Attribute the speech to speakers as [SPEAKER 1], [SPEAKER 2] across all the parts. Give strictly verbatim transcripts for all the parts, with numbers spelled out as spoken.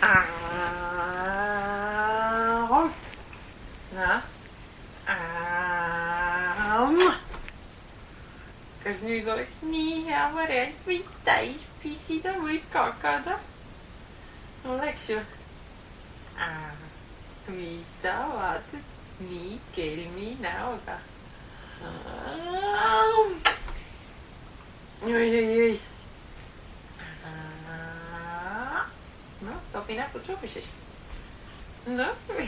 [SPEAKER 1] Kas nüüd oleks nii hea variant võid täis pissida, võid kakada? Oleks ju. Mis sa vaatad nii kelmi näoga? Oi, oi, oi. No, topi näpud sobi siis. No.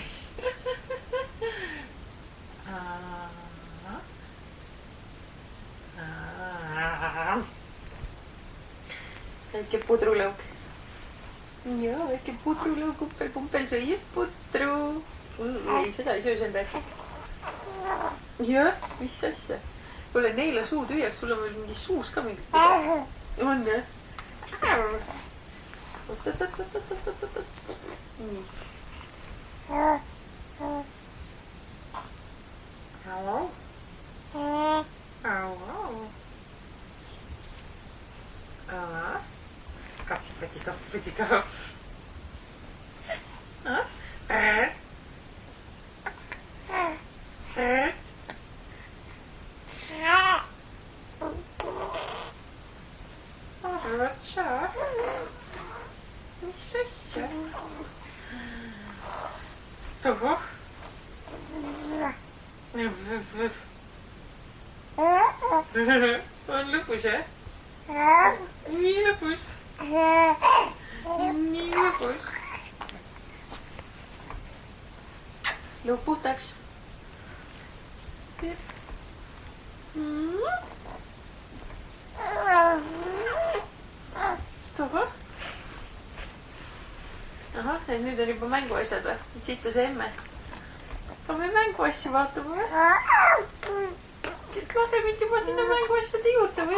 [SPEAKER 1] Väike pudrulõug. Ja, väike pudrulõug, kumpel, kumpel sõies pudru. Ei, seda ei söö selle. Ja, mis asja? Kuule, neile suu tühjaks, sul on veel mingi suus ka mingi. On, jah? Oot, oot, oot, oot, oot, oot, oot, oot. Nii. Au. Au, au. Aa. Kappadi, kappadi, kapp. Ää? Arvad sa? Mis asja? Tohoh. Võv-võv-võv. On lõpus, jah? Nii lõpus. Nii lõpus. Lõu puhtaks. Tohoh. Ahah, nüüd on juba mänguasjad või? Siit on see emme. Hakkame mänguasju vaatama või? Lase mind juba sinna mänguasjade juurde või?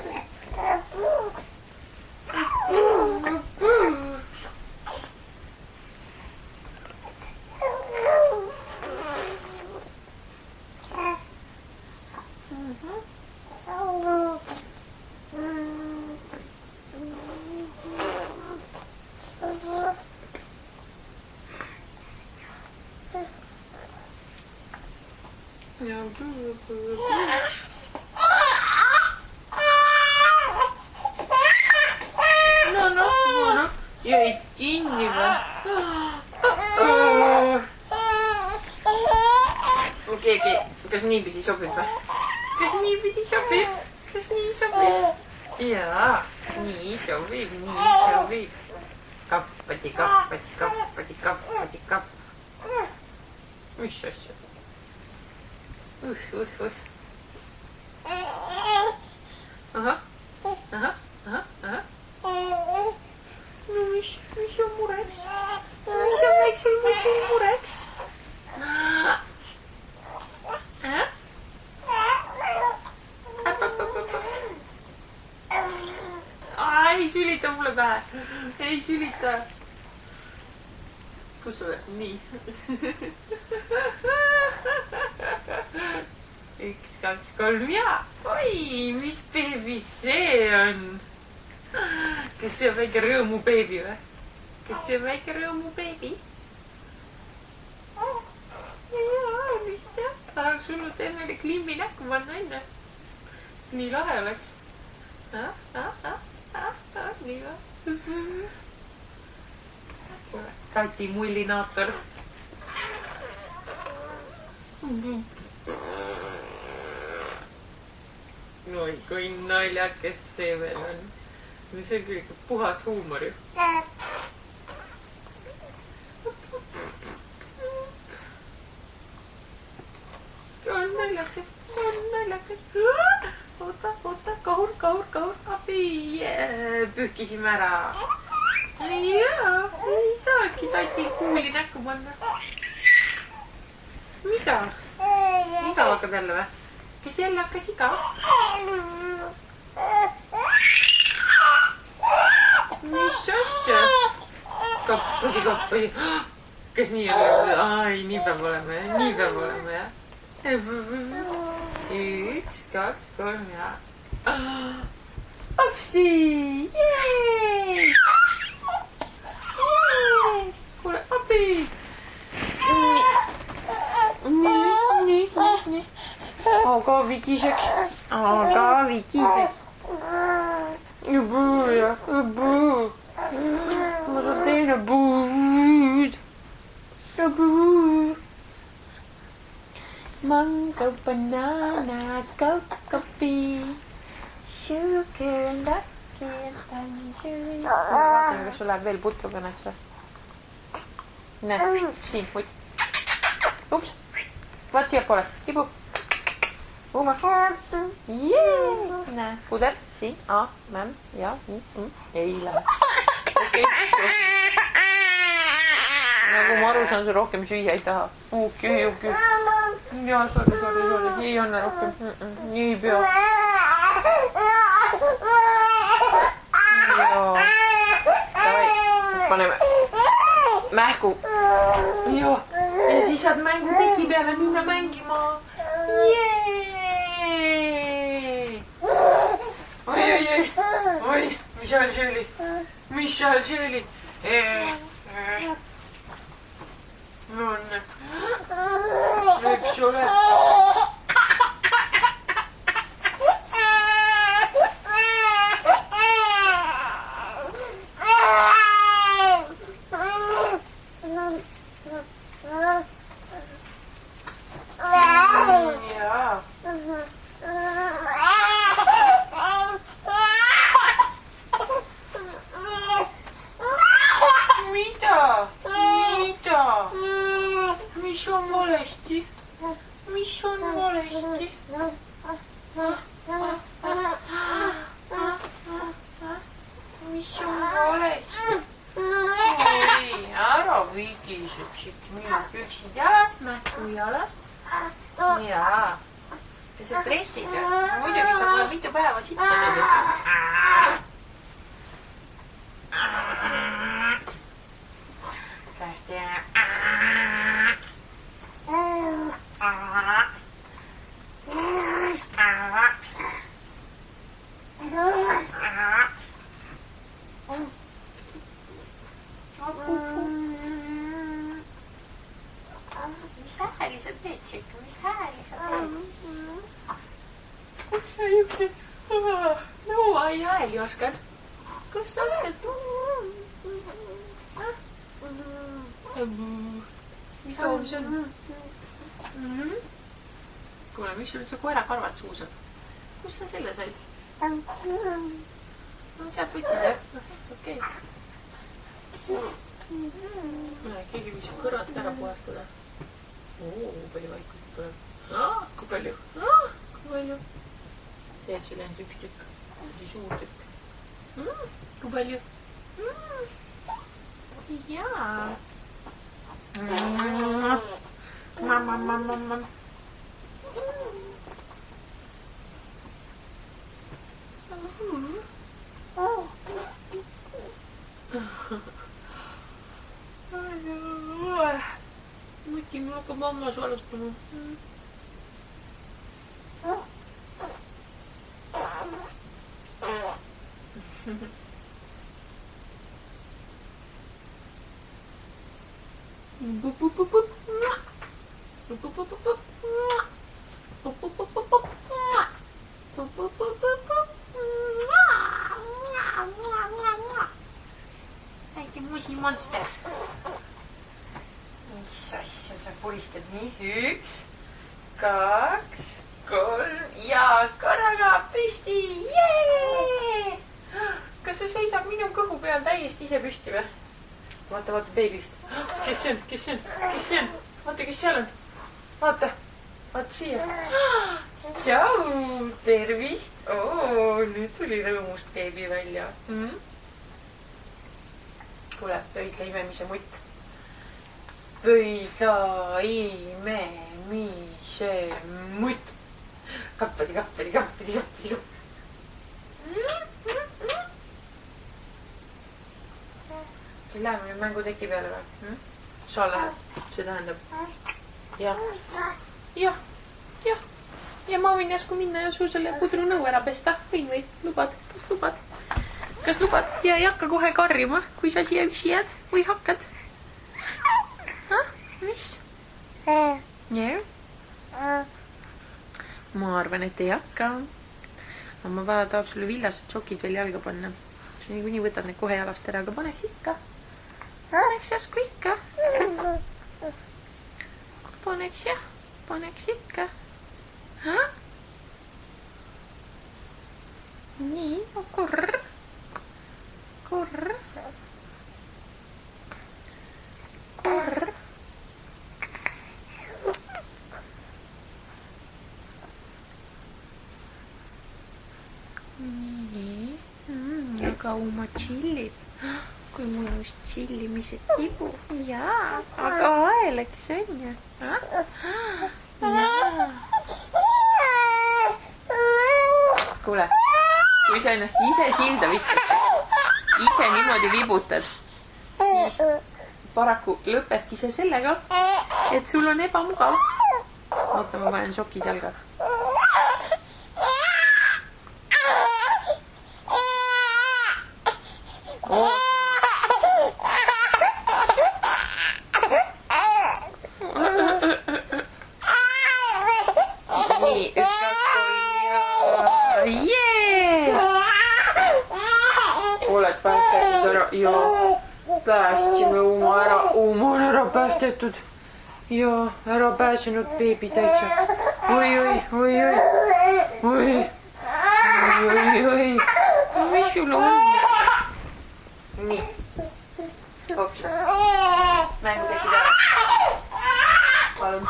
[SPEAKER 1] Ja, buu, buu, buu. No, no, no, no. Jäid kinni või? Okei, okei. Kas niipidi sobib või? Kas niipidi sobib? Kas nii sobib? Jaa, nii sobib, nii sobib. Kappadi, kappadi, kappadi, kappadi, kapp. Mis asja? Uh, uh, uh. Ahah, ahah, ahah, ahah. No mis, mis on mureks? Mis on väiksel mõttel mureks? Ei sülita mulle pähe. Ei sülita. Kus sa oled? Nii. Üks, kaks, kolm ja. Oi, mis beebi see on? Kas see on väike rõõmu beebi või? Kas see on väike rõõmu beebi? Jaa, mis tead? Tahaks hullult enne klimmi näkku panna enne. Nii lahe oleks. Ah, ah, ah, ah, ah, nii va. Kati mullinaator. Oi, kui naljakas see veel on. See on küll puhas huumor ju. On naljakas, on naljakas. Oota, oota, kahur, kahur, kahur. Abi, pühkisime ära. Jaa, ei saagi tati kuuli näkku panna. Mida? Iga hakkab jälle või? Kes jälle hakkas iga? Mis asja? Kappadi, kappadi. Kas nii on? Ai, nii peab olema jah. Nii peab olema jah. Üks, kaks, kolm ja. Opsti! Jeeeey! Jeeeey! vikiseks. Aga vikiseks. Õbu ja õbu. Ma saan teine puud. Õbu. Mango, banana, cocoa, sugar, lucky and tangerine. Vaatame, kas sul läheb veel putru kõneks või? Näe, siin, oi. Ups, vaat siia poole, tibu. Uuma. Jee, näe, puder, siin, a, mämm, ja, nii, mm, ei lähe. Okei, nagu ma aru saan, see rohkem süüa ei taha. Okei, okei. Jaa, sorry, sorry, sorry. Ei anna rohkem. Nii ei pea. Jaa. Davai, paneme mähku. Jaa. Ja siis saad mängu teki peale minna mängima. Jee! Oi, oi, oi. Oi, mis seal see oli? Mis seal see oli? No on. Eks ole. Jaa. Mida? Mida? Mis on valesti? Mis on valesti? Mis on valesti? Oi, ära vigiseks. Minu püksid jalas, mähku jalas. Jaa. Ja sa dressid ja muidugi sa pole mitu päeva sitta nüüd. Käest jää. Mis hääli sa teed, tšekka? Mis hääli sa teed? Kus sa juhtud? No, ai hääli oskad? Kus sa oskad? Mis kaua mis on? Kuule, mis sul see koera karvad suus on? Kus sa selle said? No, sealt võtsid, jah? Okei. Keegi võis su kõrvad ära puhastada. Oo, palju vaikust tuleb. Kui palju? Kui palju? Teed sul ainult üks tükk. See suur tükk. Kui palju? Jaa. Mamma, mamma, mamma. Muti, mul hakkab mammas valutama. Väike musimonster. Mis asja sa puristad nii? Üks, kaks, kolm ja korraga püsti. Jee! Kas sa seisab minu kõhu peal täiesti ise püsti või? Vaata, vaata peeglist. Kes see on? Kes see on? Kes see on? Vaata, kes seal on? Vaata. Vaata siia. Tšau! Tervist! Oo, nüüd tuli rõõmus beebi välja. Kuule, pöidla imemise mutt. Pöidla imemise mutt. Kappadi, kappadi, kappadi, kappadi, kappadi. Läheme nüüd mänguteki peale või? Sa lähed, see tähendab. Jah, jah, jah. Ja ma võin järsku minna ja su selle pudru nõu ära pesta. Võin või? Lubad? Kas lubad? Kas lubad? Ja ei hakka kohe karjuma, kui sa siia üksi jääd või hakkad? Mis? Jah. ma arvan, et ei hakka. aga ma vaja tahab sulle villased sokid veel jalga panna. sa niikuinii võtad need kohe jalast ära, aga paneks ikka. Paneks järsku ikka. Paneks jah, paneks ikka. Ha? Nii, no korr. Korr. Korr. Nii. Mm, aga oma chillib. Kui mõnus chillimise tibu. Jaa, aga aeleks on ju. Jaa. Kuule, kui sa ennast ise silda viskad, ise niimoodi vibutad, siis paraku lõpebki see sellega, et sul on ebamugav. Oota, ma panen sokid jalga. Oh. Nii, üks, kaks, kolm ja... Jee! Oled päästetud ära ja päästsime oma ära. Oma on ära päästetud ja ära pääsenud beebi täitsa. Oi, oi, oi, oi. Oi, oi, oi. Mis sul on? Nii. Hops. Mängukäsid ära. Palun.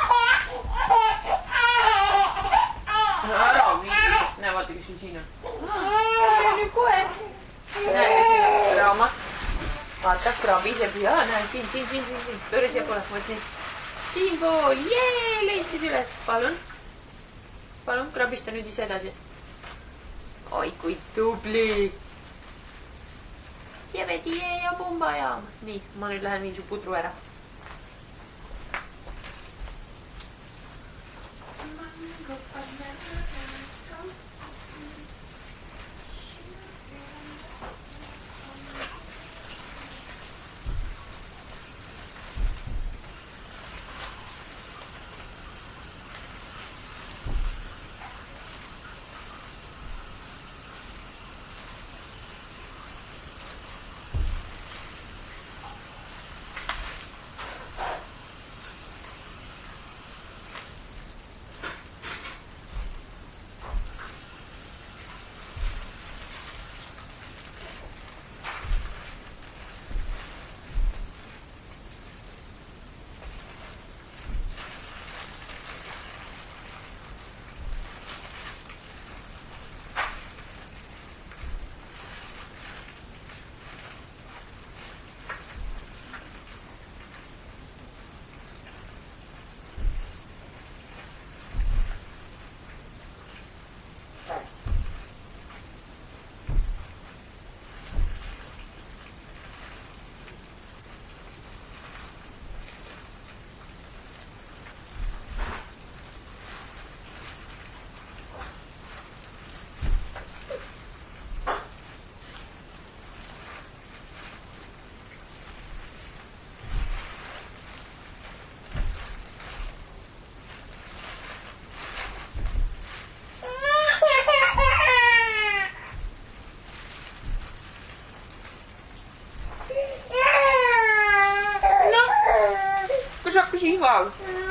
[SPEAKER 1] Ära viisi. Näe, vaata, kes sul siin on. See on ju koer. Näe, siin on raamat. Vaata, krabiseb. Ja, näe, siin, siin, siin, siin, siin. Pööre siia poole. Võt nii. Siin pool. Jee, leidsid üles. Palun. Palun, krabista nüüd ise edasi. Oi, kui tubli. Ja vedi ja pumba ja... Nii, ma nüüd lähen viin su pudru ära. Igav.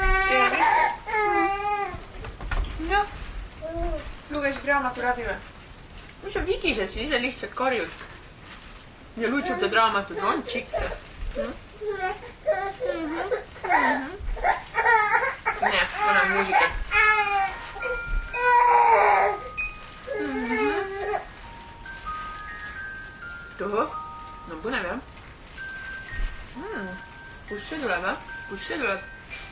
[SPEAKER 1] Noh, lugesid raamatu läbi või? Mis sa vigised siin ise lihtsalt karjud? Ja lutsutad raamatut, on tšikk. Näe, pane muusikat. Tohoh, no põnev jah. Kus see tuleb jah? Kus see tuleb?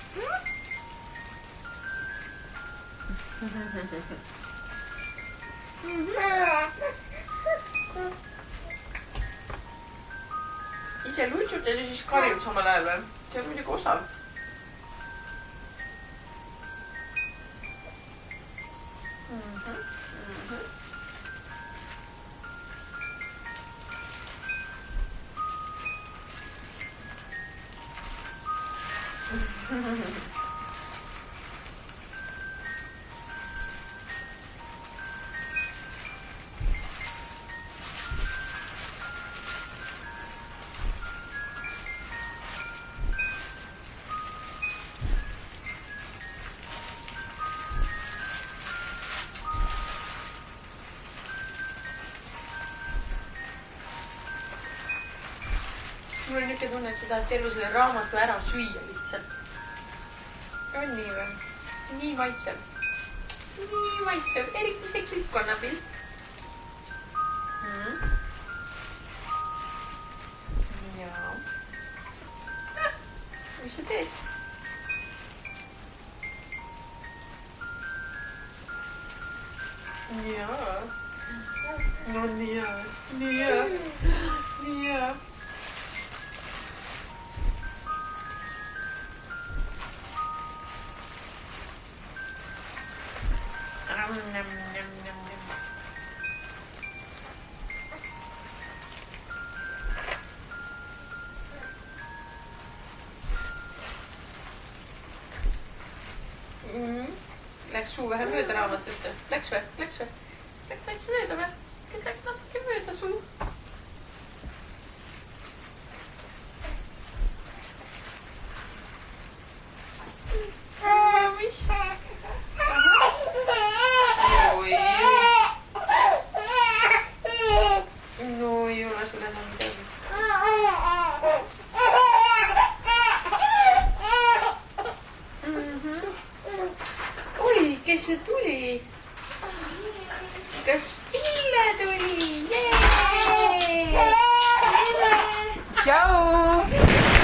[SPEAKER 1] Ise lutsutad ja siis karjud samal ajal või? See on muidugi osav. mul on niisugune tunne, et sa tahad terve selle raamatu ära süüa lihtsalt. On nii või? Nii maitsev. Nii maitsev. Eriti see kilpkonnapilt. Mm. Jaa. Ah, mis sa teed? Jaa. No nii hea. Nii hea. Nii hea. Nam, nam, nam, nam, nam. Mm. Läks suu vähe mööda raamatust. Läks või? Läks või? Läks nats mööda või? Kes läks natuke mööda suu? Ja, mis? Oi. No ei ole sul enam midagi. Mm-hmm. Oi, kes see tuli? Kas Pille tuli? Jee! Tšau!